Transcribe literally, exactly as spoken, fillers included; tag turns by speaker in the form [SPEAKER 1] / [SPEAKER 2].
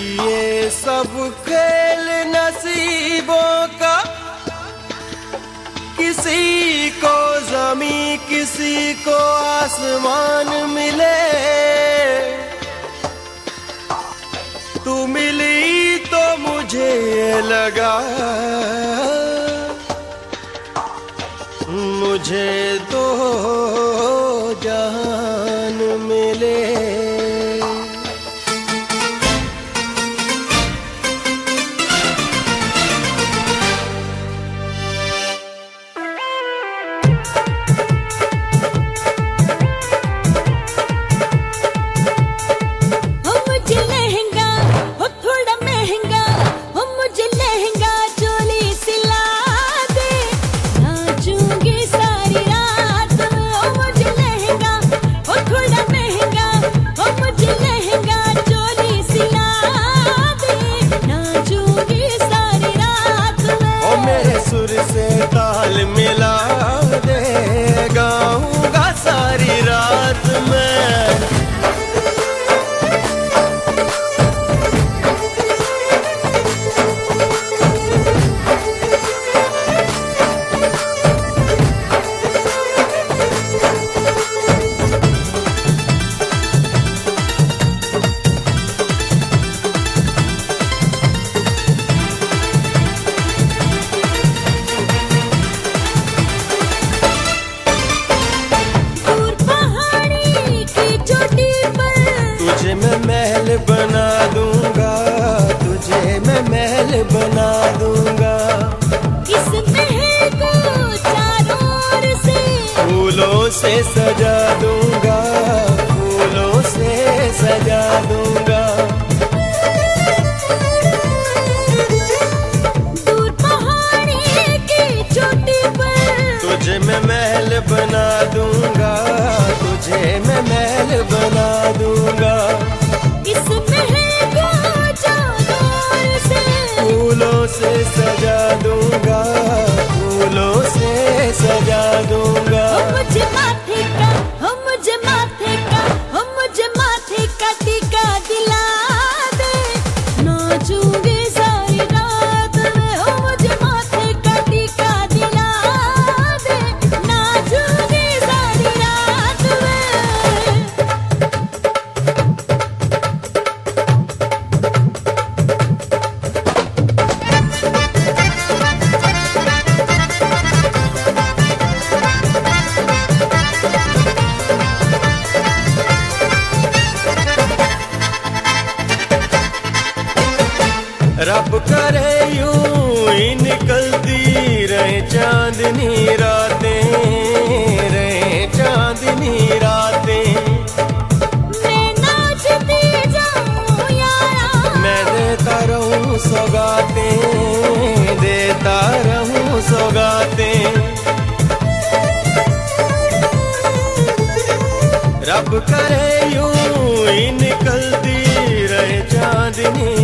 [SPEAKER 1] ये सब खेल नसीबों का, किसी को जमीन किसी को आसमान मिले। तू मिली तो मुझे लगा मुझे तो जहान मिले। मिला दे गाऊंगा सारी रात में। तुझे मैं महल बना दूंगा, तुझे मैं महल बना दूंगा।
[SPEAKER 2] इस महल को चारों ओर से
[SPEAKER 1] फूलों से सजा दूंगा, फूलों से सजा दूंगा।
[SPEAKER 2] दूर पहाड़ी की चोटी पर
[SPEAKER 1] तुझे मैं महल बना दूंगा, तुझे मैं महल बना दूंगा।
[SPEAKER 2] इस महल को चारों ओर से
[SPEAKER 1] फूलों से सजा दूंगा, फूलों से सजा दूंगा।
[SPEAKER 2] हो मुझे माथे का, हो मुझे माथे का, हो मुझे माथे का टीका दिला दे। नाचूंगी सारी रात में, हो मुझे माथे का टीका दिला दे। नाचूंगी सारी रात में।
[SPEAKER 1] रब करे यूं ही निकलती रहे चांदनी रातें, रहे चांदनी रातें।
[SPEAKER 2] मैं नाचती जाऊं यारा,
[SPEAKER 1] मैं देता रहूं सौगातें, देता रहूं सौगातें। रब करे यूं ही निकलती रहे चांदनी